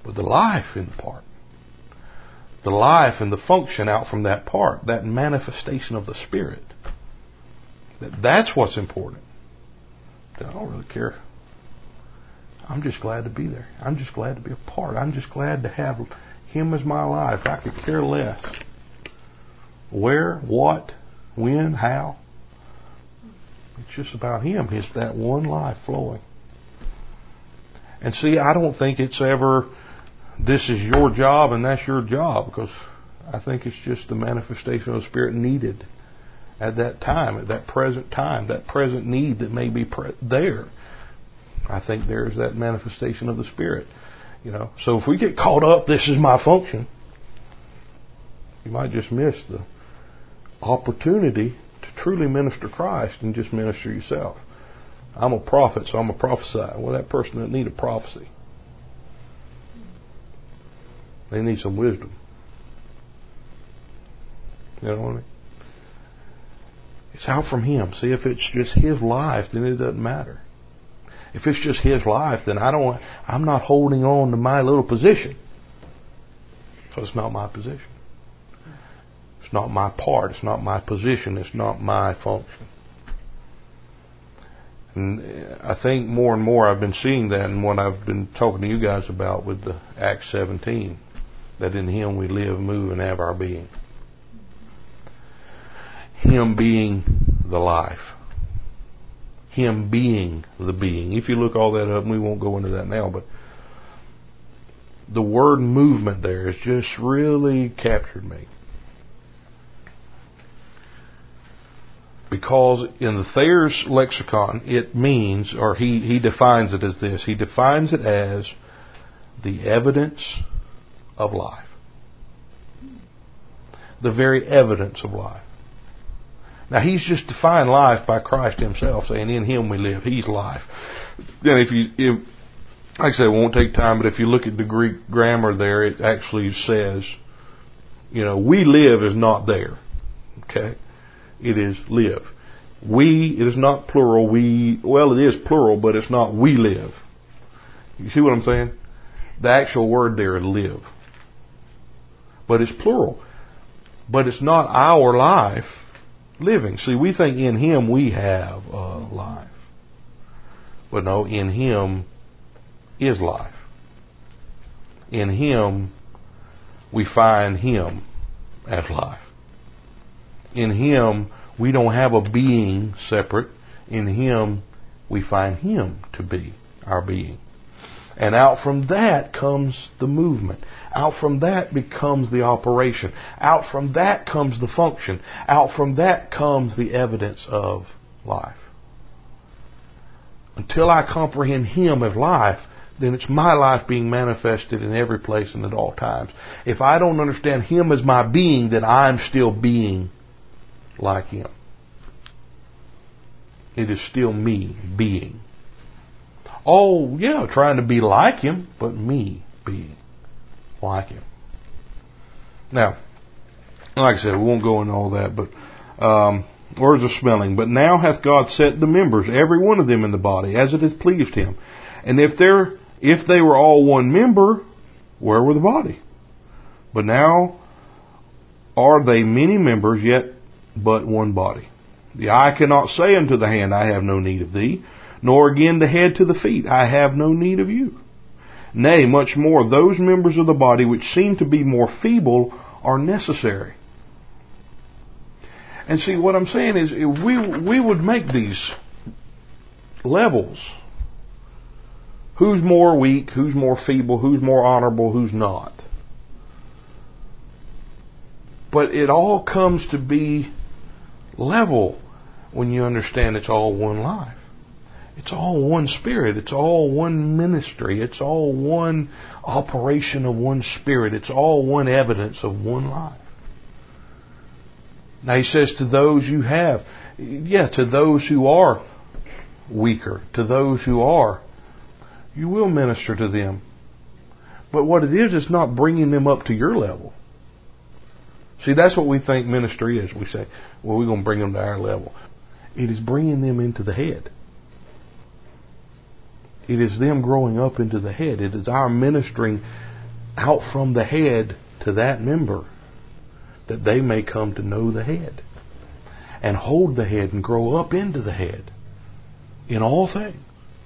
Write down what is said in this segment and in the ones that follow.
But the life in the part. The life and the function out from that part. That manifestation of the Spirit. That's what's important. I don't really care. I'm just glad to be there. I'm just glad to be a part. I'm just glad to have Him as my life. I could care less. Where, what, when, how. It's just about Him. It's that one life flowing. And see, I don't think it's ever, this is your job and that's your job, because I think it's just the manifestation of the Spirit needed at that time, at that present need that may be there. I think there's that manifestation of the Spirit. So if we get caught up, this is my function, you might just miss the opportunity to truly minister Christ and just minister yourself. I'm a prophet, so I'm a prophesy. Well, that person doesn't need a prophecy. They need some wisdom. You know what I mean? It's out from Him. See, if it's just His life, then it doesn't matter. If it's just His life, then I'm not holding on to my little position. Because it's not my position. It's not my part. It's not my position. It's not my function. And I think more and more I've been seeing that in what I've been talking to you guys about with the Acts 17. That in Him we live, move, and have our being. Him being the life. Him being the being. If you look all that up, and we won't go into that now, but the word movement there has just really captured me. Because in the Thayer's lexicon, it means, or he defines it as this. He defines it as the evidence of life. The very evidence of life. Now, he's just defined life by Christ Himself, saying in Him we live. He's life. Then if like I said, it won't take time, but if you look at the Greek grammar there, it actually says, we live is not there. Okay? It is live. We, it is not plural. It is plural, but it's not we live. You see what I'm saying? The actual word there is live. But it's plural. But it's not our life living. See, we think in Him we have a life. But no, in Him is life. In Him we find Him as life. In Him we don't have a being separate. In Him we find Him to be our being. And out from that comes the movement. Out from that becomes the operation. Out from that comes the function. Out from that comes the evidence of life. Until I comprehend Him as life, then it's my life being manifested in every place and at all times. If I don't understand Him as my being, then I'm still being like Him. It is still me being. Oh, yeah, trying to be like Him, but me being like Him. Now, like I said, we won't go into all that, but words of smelling. But now hath God set the members, every one of them in the body, as it hath pleased Him. And if they were all one member, where were the body? But now are they many members, yet but one body. The eye cannot say unto the hand, I have no need of thee, nor again the head to the feet, I have no need of you. Nay, much more, those members of the body which seem to be more feeble are necessary. And see, what I'm saying is, if we would make these levels. Who's more weak, who's more feeble, who's more honorable, who's not. But it all comes to be level when you understand it's all one life. It's all one Spirit. It's all one ministry. It's all one operation of one Spirit. It's all one evidence of one life. Now He says to those you have, to those who are weaker, to those who are, you will minister to them. But what it is not bringing them up to your level. See, that's what we think ministry is. We say, well, we're going to bring them to our level. It is bringing them into the head. It is them growing up into the head. It is our ministering out from the head to that member, that they may come to know the head and hold the head and grow up into the head in all things.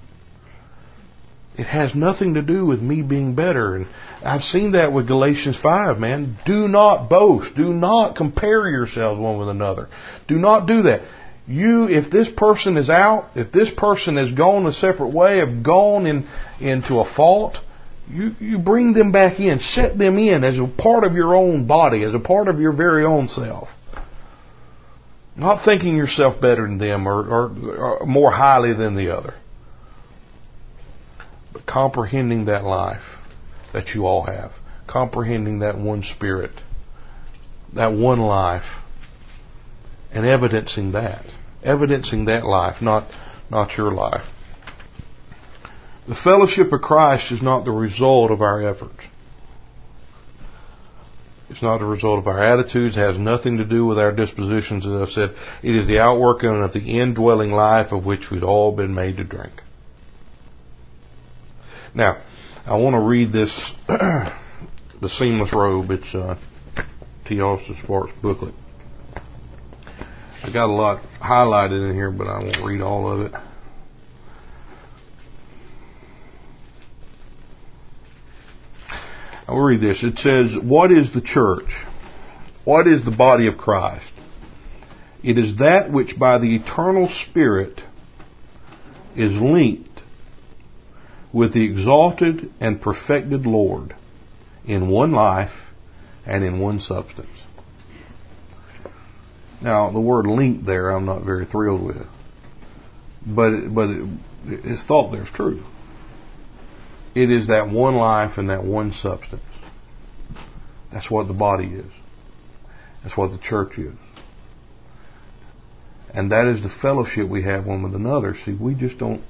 It has nothing to do with me being better. And I've seen that with Galatians 5, man. Do not boast. Do not compare yourselves one with another. Do not do that. If this person is out, if this person has gone a separate way, have gone into a fault, you bring them back in, set them in as a part of your own body, as a part of your very own self. Not thinking yourself better than them or more highly than the other. But comprehending that life that you all have. Comprehending that one spirit. That one life. And evidencing that. Evidencing that life, not your life. The fellowship of Christ is not the result of our efforts. It's not the result of our attitudes. It has nothing to do with our dispositions. As I've said, it is the outworking of the indwelling life of which we've all been made to drink. Now, I want to read this, The Seamless Robe. It's T. Austin Sparks' booklet. I got a lot highlighted in here, but I won't read all of it. I'll read this. It says, what is the church? What is the body of Christ? It is that which by the eternal Spirit is linked with the exalted and perfected Lord in one life and in one substance. Now, the word linked there I'm not very thrilled with. But his thought there is true. It is that one life and that one substance. That's what the body is. That's what the church is. And that is the fellowship we have one with another. See, we just don't.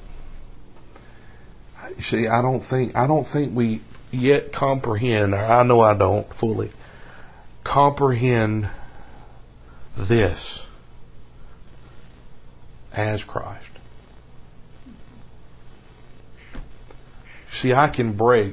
See, I don't think we yet comprehend, or I know I don't fully comprehend this as Christ. See, I can break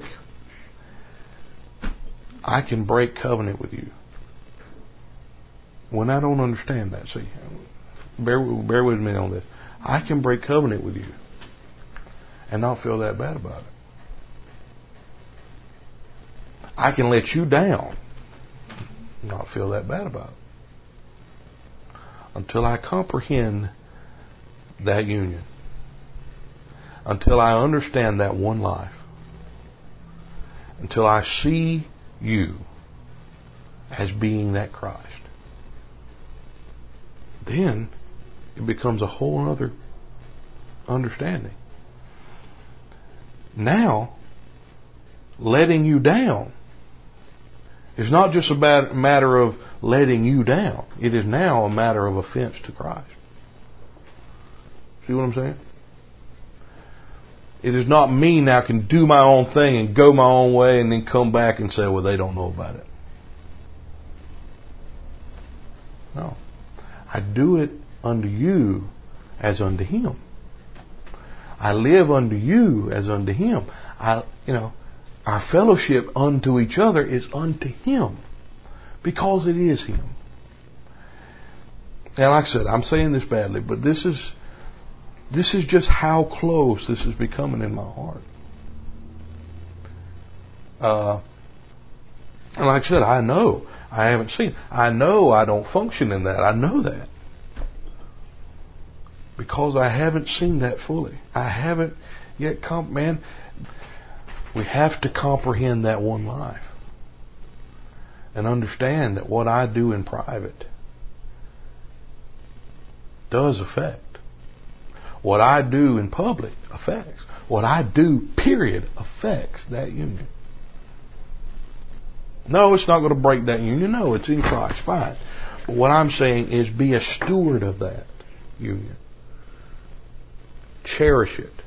covenant with you when I don't understand that. See, bear with me on this. I can break covenant with you and not feel that bad about it. I can let you down and not feel that bad about it until I comprehend that union, until I understand that one life, until I see you as being that Christ. Then it becomes a whole other understanding. Now, letting you down is not just a matter of letting you down. It is now a matter of offense to Christ. See what I'm saying? It is not me now can do my own thing and go my own way and then come back and say, well, they don't know about it. No. I do it unto you as unto Him. I live unto you as unto Him. Our fellowship unto each other is unto Him because it is Him. And like I said, I'm saying this badly, but this is just how close this is becoming in my heart. And like I said, I know I haven't seen. I know I don't function in that. I know that. Because I haven't seen that fully. I haven't yet man, we have to comprehend that one life. And understand that what I do in private does affect. What I do in public affects. What I do, period, affects that union. No, it's not going to break that union. No, it's in Christ. Fine. But what I'm saying is be a steward of that union. Cherish it.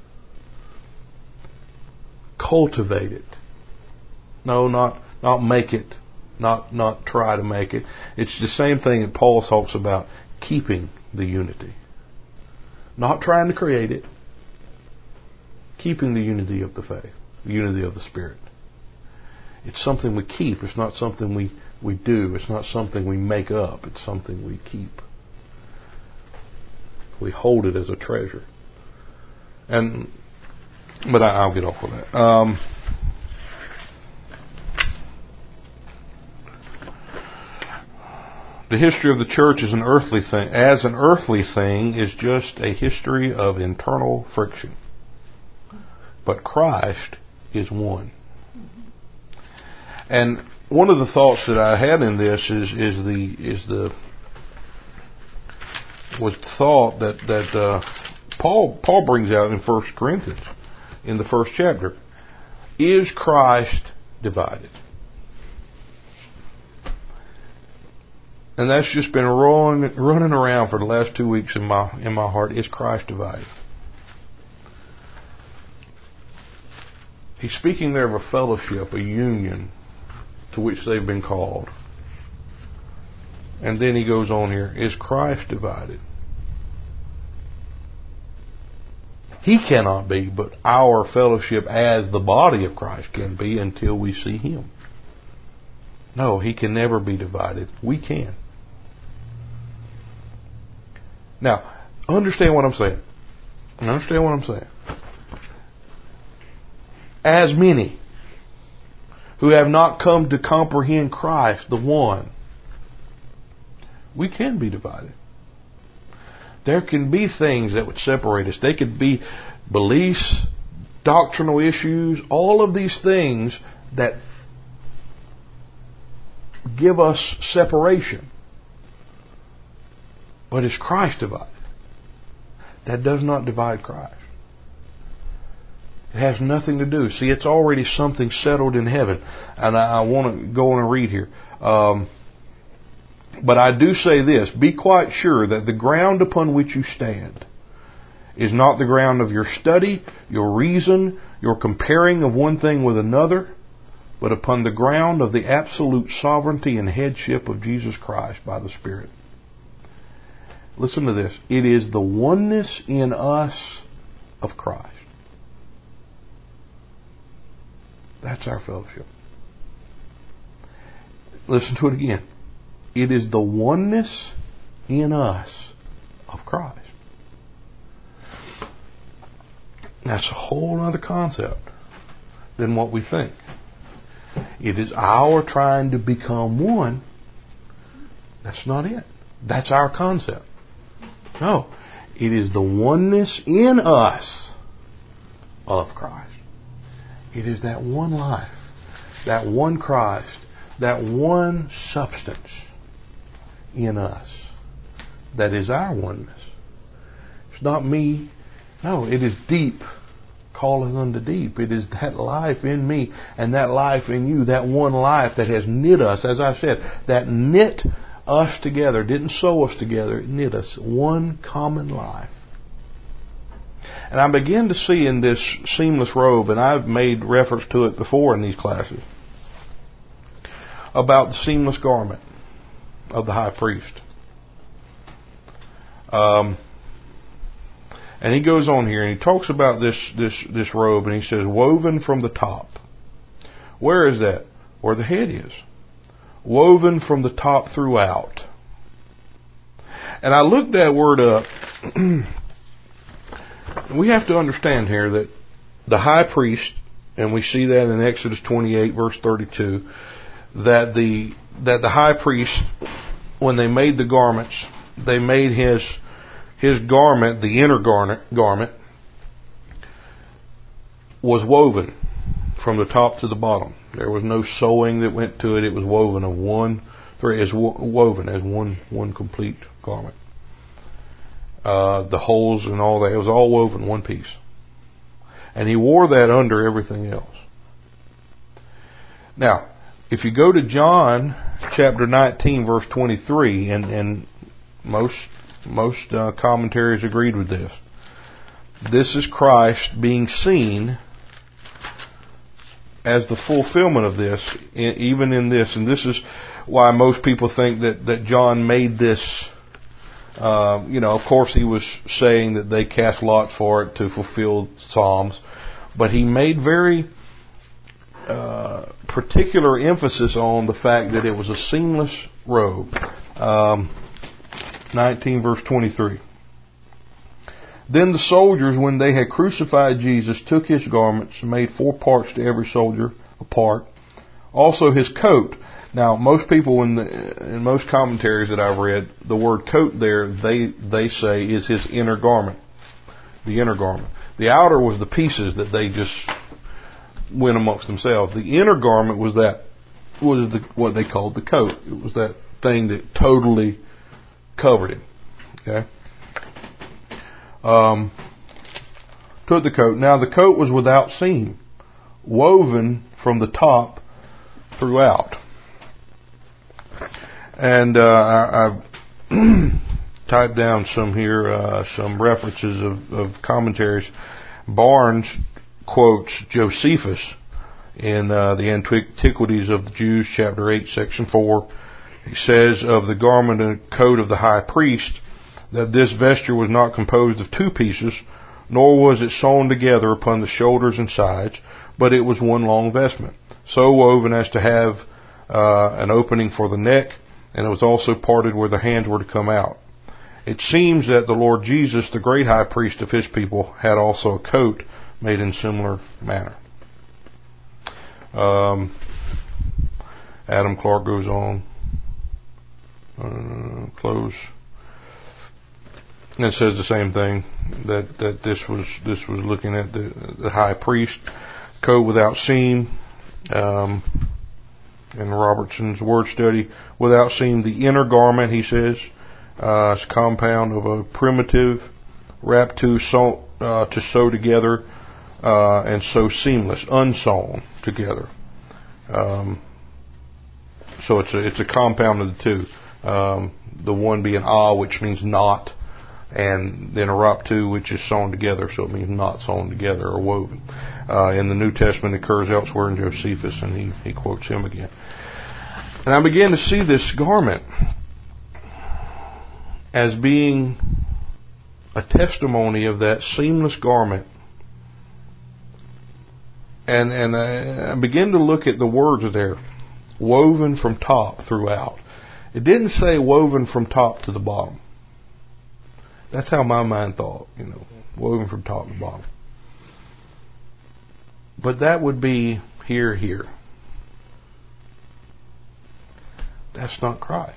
Cultivate it. No, not make it. Not try to make it. It's the same thing that Paul talks about, keeping the unity. Not trying to create it. Keeping the unity of the faith. The unity of the Spirit. It's something we keep. It's not something we do. It's not something we make up. It's something we keep. We hold it as a treasure. But I'll get off of that. The history of the church is an earthly thing is just a history of internal friction. But Christ is one. And one of the thoughts that I had in this was the thought that Paul brings out in 1 Corinthians in the first chapter. Is Christ divided? And that's just been running around for the last 2 weeks in my heart. Is Christ divided? He's speaking there of a fellowship, a union to which they've been called. And then he goes on here, is Christ divided? He cannot be, but our fellowship as the body of Christ can be until we see Him. No, He can never be divided. We can. Now, understand what I'm saying. As many who have not come to comprehend Christ, the one, we can be divided. There can be things that would separate us. They could be beliefs, doctrinal issues, all of these things that give us separation. But is Christ divided? That does not divide Christ. It has nothing to do. See, it's already something settled in heaven. And I want to go on and read here. But I do say this, be quite sure that the ground upon which you stand is not the ground of your study, your reason, your comparing of one thing with another, but upon the ground of the absolute sovereignty and headship of Jesus Christ by the Spirit. Listen to this. It is the oneness in us of Christ. That's our fellowship. Listen to it again. It is the oneness in us of Christ. That's a whole other concept than what we think. It is our trying to become one. That's not it. That's our concept. No. It is the oneness in us of Christ. It is that one life, that one Christ, that one substance in us that is our oneness. It's not me. No, it is deep calleth unto deep. It is that life in me and that life in you, that one life that has knit us, as I said, that knit us together, didn't sew us together, it knit us, one common life. And I begin to see in this seamless robe, and I've made reference to it before in these classes, about the seamless garment of the high priest. And he goes on here and he talks about this robe, and he says, woven from the top. Where is that? Where the head is. Woven from the top throughout. And I looked that word up. We have to understand here that the high priest, and we see that in Exodus 28 verse 32, that the high priest, when they made the garments, they made his garment, the inner garment, was woven from the top to the bottom. There was no sewing that went to it. It was woven of one thread. It's woven as one complete garment. The holes and all that, it was all woven one piece. And he wore that under everything else. Now, if you go to John chapter 19 verse 23, and most commentaries agreed with this. This is Christ being seen as the fulfillment of this, even in this. And this is why most people think that John made this. Of course he was saying that they cast lots for it to fulfill Psalms, but he made very particular emphasis on the fact that it was a seamless robe. 19 verse 23. Then the soldiers, when they had crucified Jesus, took his garments and made 4 parts to every soldier a part. Also his coat. Now, most people in most commentaries that I've read, the word coat there, they say is his inner garment. The inner garment. The outer was the pieces that they just went amongst themselves. The inner garment was what they called the coat. It was that thing that totally covered him. Okay. Took the coat. Now the coat was without seam, woven from the top throughout. And I've typed down some here, some references of commentaries. Barnes quotes Josephus in the Antiquities of the Jews, chapter 8, section 4. He says of the garment and coat of the high priest that this vesture was not composed of 2 pieces, nor was it sewn together upon the shoulders and sides, but it was one long vestment, so woven as to have an opening for the neck, and it was also parted where the hands were to come out. It seems that the Lord Jesus, the great high priest of his people, had also a coat made in similar manner. Adam Clark goes on. Close. And it says the same thing, that this was looking at the high priest, coat without seam. In Robertson's word study, without seam, the inner garment, he says, is a compound of a primitive, wrapped to sew together, and so seamless, unsewn together. So it's a compound of the two. The one being which means not, and then a raptu, which is sewn together, so it means not sewn together or woven. In the New Testament, it occurs elsewhere in Josephus, and he quotes him again. And I began to see this garment as being a testimony of that seamless garment. And I began to look at the words there, woven from top throughout. It didn't say woven from top to the bottom. That's how my mind thought, woven from top to bottom. But that would be here. That's not Christ.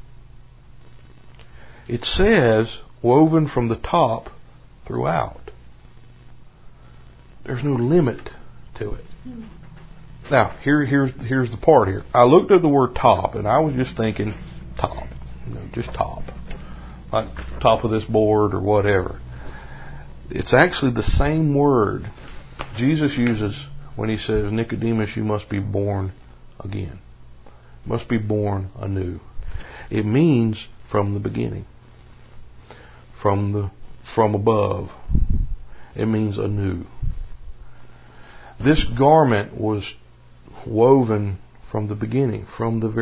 It says woven from the top throughout. There's no limit to it. Now, here's the part here. I looked at the word top, and I was just thinking top. Just top. Like top of this board or whatever. It's actually the same word Jesus uses when he says, Nicodemus, you must be born again. You must be born anew. It means from the beginning. From above. It means anew. This garment was woven from the beginning, from the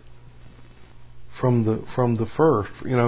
first,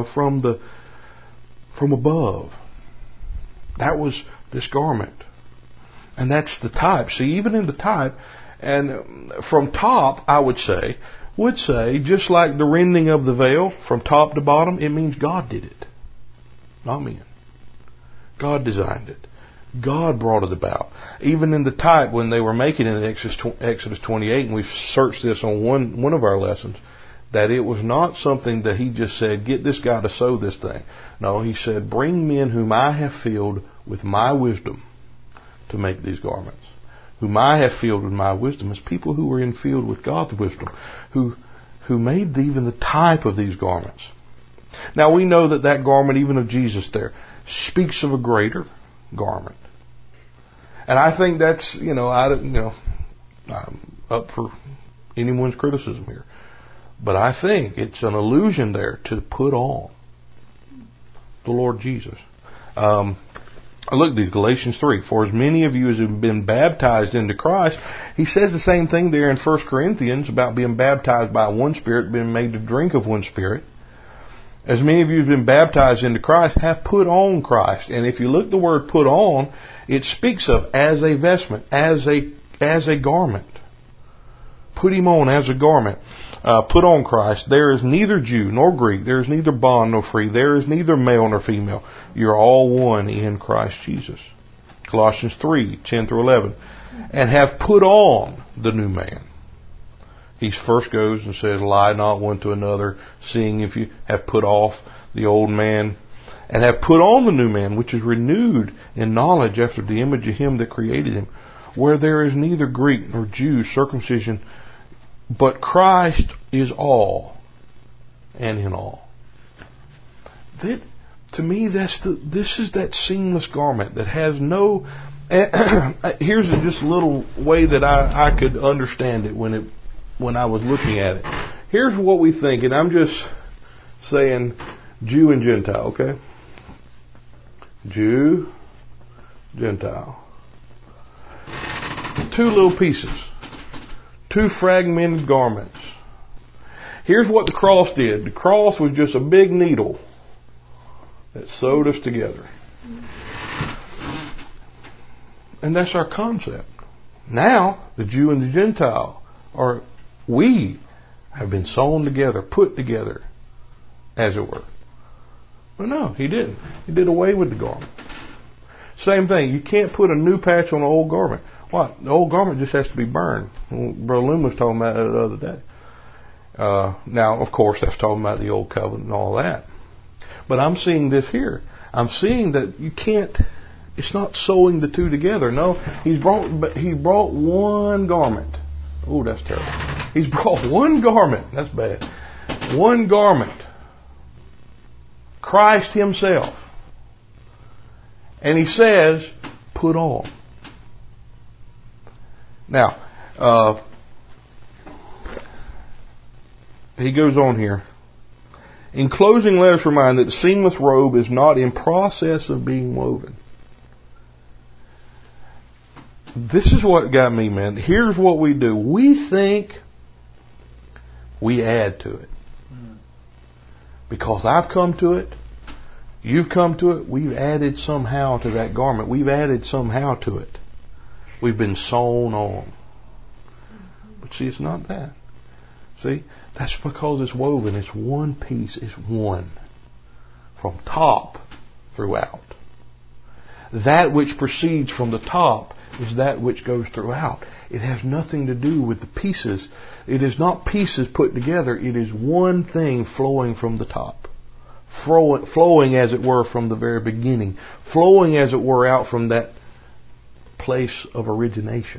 from above. That was this garment. And that's the type. See, even in the type, and from top, I would say, just like the rending of the veil from top to bottom, it means God did it. Not men. God designed it. God brought it about. Even in the type, when they were making it in Exodus 28, and we've searched this on one of our lessons, that it was not something that he just said, get this guy to sew this thing. No, he said, bring men whom I have filled with my wisdom to make these garments. Whom I have filled with my wisdom as people who were infilled with God's wisdom, who made even the type of these garments. Now we know that garment, even of Jesus there, speaks of a greater garment. And I think that's, I'm up for anyone's criticism here. But I think it's an allusion there to put on the Lord Jesus. I look at these, Galatians 3. For as many of you as have been baptized into Christ, he says the same thing there in 1 Corinthians about being baptized by one Spirit, being made to drink of one Spirit. As many of you have been baptized into Christ, have put on Christ. And if you look at the word put on, it speaks of as a vestment, as a garment. put Him on as a garment. Put on Christ. There is neither Jew nor Greek. There is neither bond nor free. There is neither male nor female. You're all one in Christ Jesus. Colossians 3:10 through 11. And have put on the new man. He first goes and says, lie not one to another, seeing if you have put off the old man, and have put on the new man, which is renewed in knowledge after the image of Him that created him, where there is neither Greek nor Jew, circumcision, but Christ is all and in all. To me, this is that seamless garment that has no. Here's just a little way that I could understand it when I was looking at it. Here's what we think, and I'm just saying Jew and Gentile, okay? Jew, Gentile. Two little pieces. Two fragmented garments. Here's what the cross did. The cross was just a big needle that sewed us together. And that's our concept. Now, the Jew and the Gentile we have been sewn together, put together, as it were. But no, He didn't. He did away with the garment. Same thing. You can't put a new patch on an old garment. What? The old garment just has to be burned. Brother Loom was talking about it the other day. Now, of course, that's talking about the old covenant and all that. But I'm seeing this here. I'm seeing that you can't. It's not sewing the two together. No, He brought one garment. Oh, that's terrible. He's brought one garment. That's bad. One garment. Christ Himself. And He says, put on. Now, he goes on here. In closing, let us remind that the seamless robe is not in process of being woven. This is what got me, man. Here's what we do. We think we add to it. Because I've come to it, you've come to it, we've added somehow to that garment. We've added somehow to it. We've been sewn on. But see, it's not that. See, that's because it's woven. It's one piece. It's one. From top throughout. That which proceeds from the top is that which goes throughout. It has nothing to do with the pieces. It is not pieces put together. It is one thing flowing from the top. Flowing, as it were, from the very beginning. Flowing, as it were, out from that place of origination.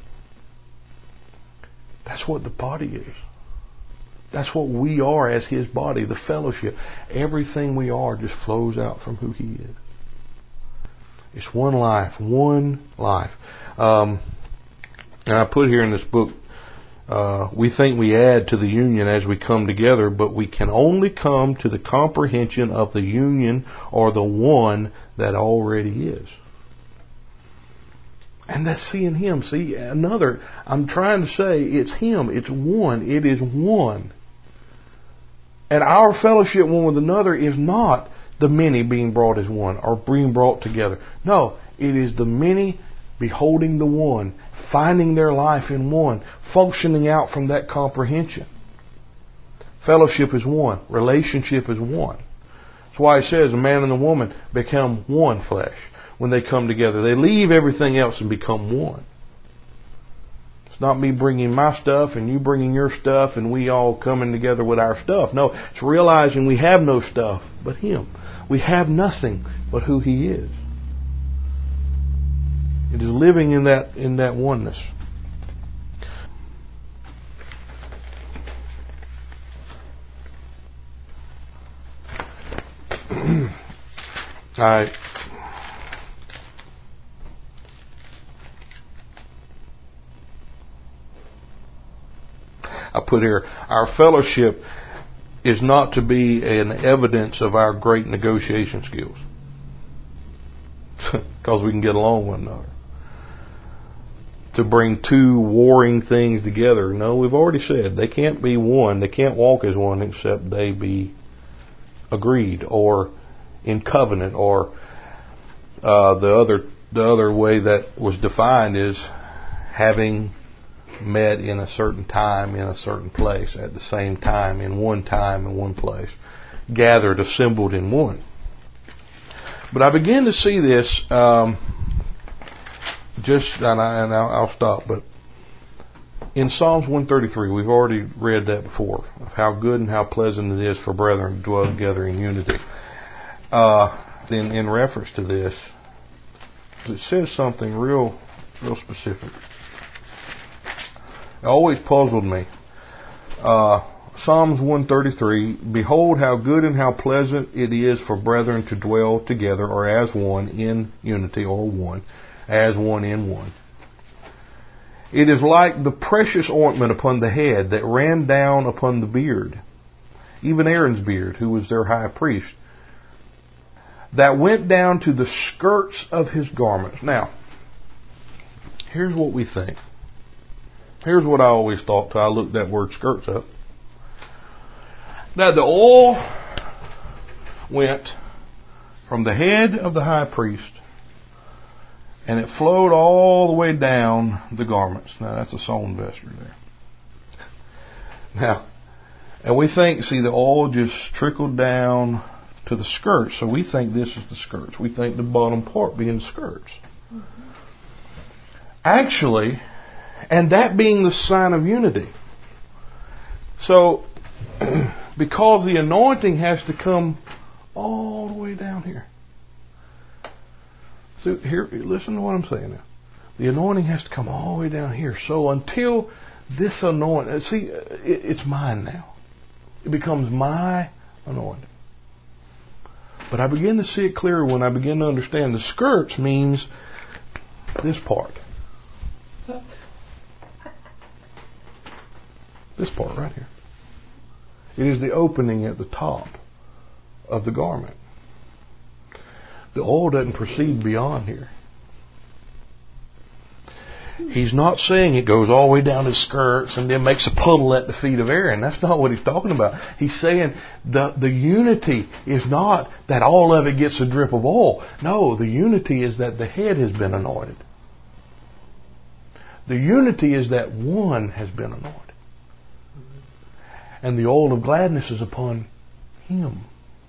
That's what the body is. That's what we are as His body, the fellowship. Everything we are just flows out from who He is. It's one life, one life. And I put here in this book, we think we add to the union as we come together, but we can only come to the comprehension of the union or the one that already is. And that's seeing Him. See, I'm trying to say it's Him. It's one. It is one. And our fellowship one with another is not the many being brought as one or being brought together. No, it is the many beholding the one, finding their life in one, functioning out from that comprehension. Fellowship is one. Relationship is one. That's why it says a man and a woman become one flesh when they come together. They leave everything else and become one. It's not me bringing my stuff and you bringing your stuff and we all coming together with our stuff. No, it's realizing we have no stuff but Him. We have nothing but who He is. It is living in that oneness. I put here, our fellowship is not to be an evidence of our great negotiation skills. Because we can get along with one another. To bring two warring things together. No, we've already said they can't be one. They can't walk as one except they be agreed or in covenant, or the other way that was defined is having met in a certain time, in a certain place, at the same time, in one place, gathered, assembled in one. But I begin to see this, and I'll stop, but in Psalms 133, we've already read that before, of how good and how pleasant it is for brethren to dwell together in unity. In reference to this, it says something real specific. It always puzzled me. Psalms 133, behold how good and how pleasant it is for brethren to dwell together, or as one in unity, or one, as one in one. It is like the precious ointment upon the head that ran down upon the beard, even Aaron's beard, who was their high priest, that went down to the skirts of his garments. Now, here's what we think. Here's what I always thought till I looked that word skirts up. That the oil went from the head of the high priest and it flowed all the way down the garments. Now that's a sewn vesture there. Now, and we think, see, the oil just trickled down to the skirts. So we think this is the skirts. We think the bottom part being the skirts. Mm-hmm. Actually, and that being the sign of unity. So, because the anointing has to come all the way down here. So here, listen to what I'm saying now. The anointing has to come all the way down here. So until this anointing, see, it's mine now. It becomes my anointing. But I begin to see it clearer when I begin to understand the skirts means this part. This part right here. It is the opening at the top of the garment. The oil doesn't proceed beyond here. He's not saying it goes all the way down his skirts and then makes a puddle at the feet of Aaron. That's not what he's talking about. He's saying the unity is not that all of it gets a drip of oil. No, the unity is that the head has been anointed. The unity is that one has been anointed. And the oil of gladness is upon him.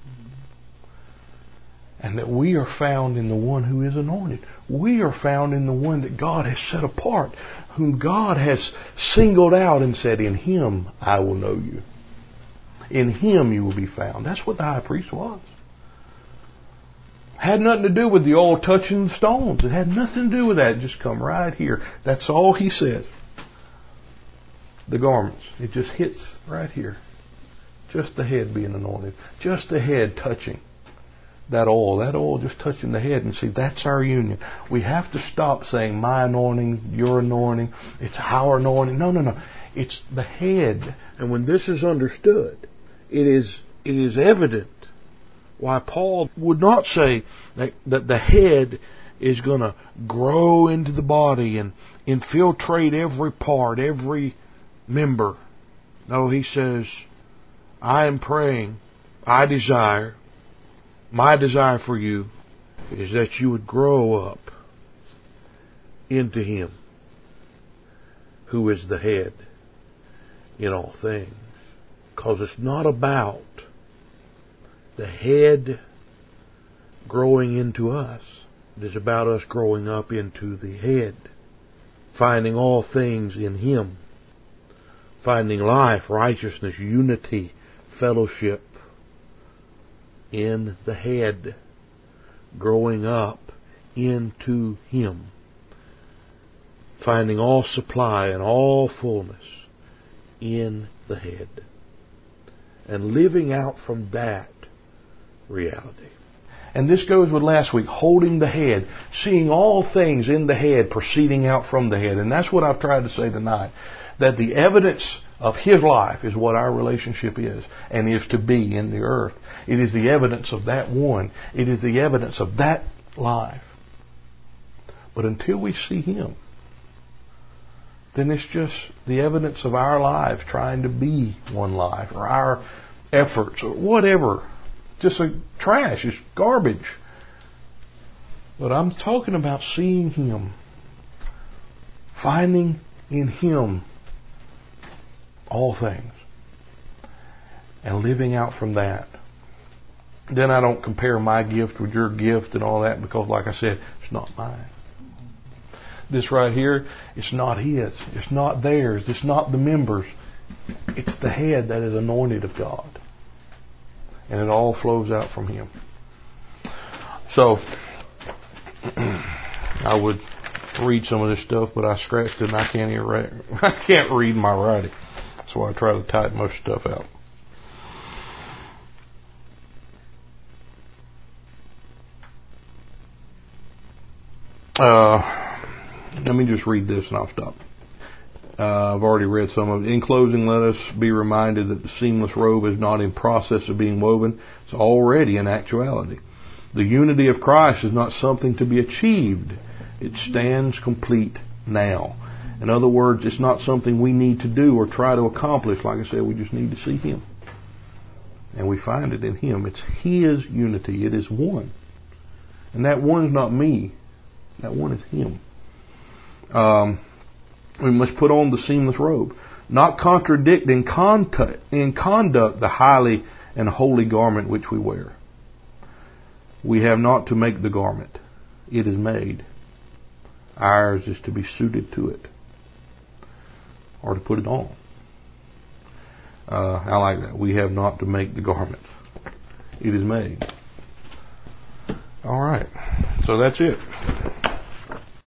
And that we are found in the one who is anointed. We are found in the one that God has set apart, whom God has singled out and said, in him I will know you. In him you will be found. That's what the high priest was. Had nothing to do with the oil touching the stones. It had nothing to do with that. It just come right here. That's all he said. The garments. It just hits right here. Just the head being anointed. Just the head touching that oil just touching the head. And see, that's our union. We have to stop saying my anointing, your anointing, it's our anointing. No. It's the head. And when this is understood, it is evident why Paul would not say that the head is going to grow into the body and infiltrate every part, every member. No, he says, I am praying, my desire for you is that you would grow up into him who is the head in all things. Because it's not about the head growing into us. It is about us growing up into the head, finding all things in him, finding life, righteousness, unity, fellowship in the head, growing up into him, finding all supply and all fullness in the head, and living out from that reality. And this goes with last week, holding the head, seeing all things in the head proceeding out from the head. And that's what I've tried to say tonight, that the evidence of his life is what our relationship is and is to be in the earth. It is the evidence of that one. It is the evidence of that life. But until we see him, then it's just the evidence of our lives trying to be one life, or our efforts, or whatever. Just a trash. It's garbage. But I'm talking about seeing him, finding in Him all things, and living out from that. Then I don't compare my gift with your gift and all that, because like I said, it's not mine. This right here, it's not His. It's not theirs. It's not the members. It's the head that is anointed of God. And it all flows out from Him. So, I would read some of this stuff, but I scratched it and I can't read my writing. So I try to type most stuff out. Let me just read this and I'll stop. I've already read some of it. In closing, let us be reminded that the seamless robe is not in process of being woven. It's already an actuality. The unity of Christ is not something to be achieved. It stands complete now. In other words, it's not something we need to do or try to accomplish. Like I said, we just need to see Him. And we find it in Him. It's His unity. It is one. And that one's not me. That one is Him. We must put on the seamless robe, not contradict in conduct the highly and holy garment which we wear. We have not to make the garment. It is made. Ours is to be suited to it, or to put it on. I like that. We have not to make the garments. It is made. All right. So that's it.